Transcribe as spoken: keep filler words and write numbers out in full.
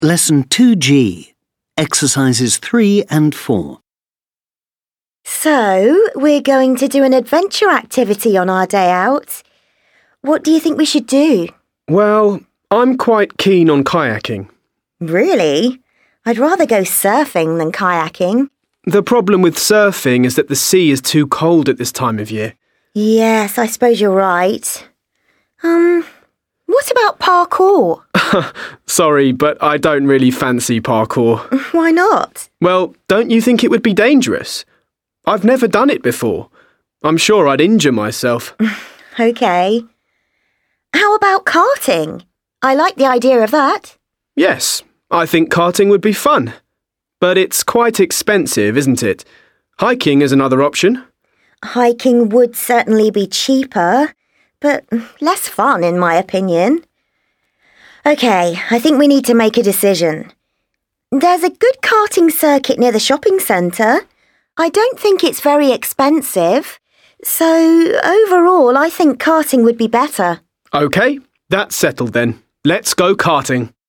Lesson two G, Exercises three and four. So, we're going to do an adventure activity on our day out. What do you think we should do? Well, I'm quite keen on kayaking. Really? I'd rather go surfing than kayaking. The problem with surfing is that the sea is too cold at this time of year. Yes, I suppose you're right. Um, what about parkour? Sorry, but I don't really fancy parkour. Why not? Well, don't you think it would be dangerous? I've never done it before. I'm sure I'd injure myself. OK. How about karting? I like the idea of that. Yes, I think karting would be fun. But it's quite expensive, isn't it? Hiking is another option. Hiking would certainly be cheaper, but less fun in my opinion. OK, I think we need to make a decision. There's a good karting circuit near the shopping centre. I don't think it's very expensive. So, overall, I think karting would be better. OK, that's settled then. Let's go karting.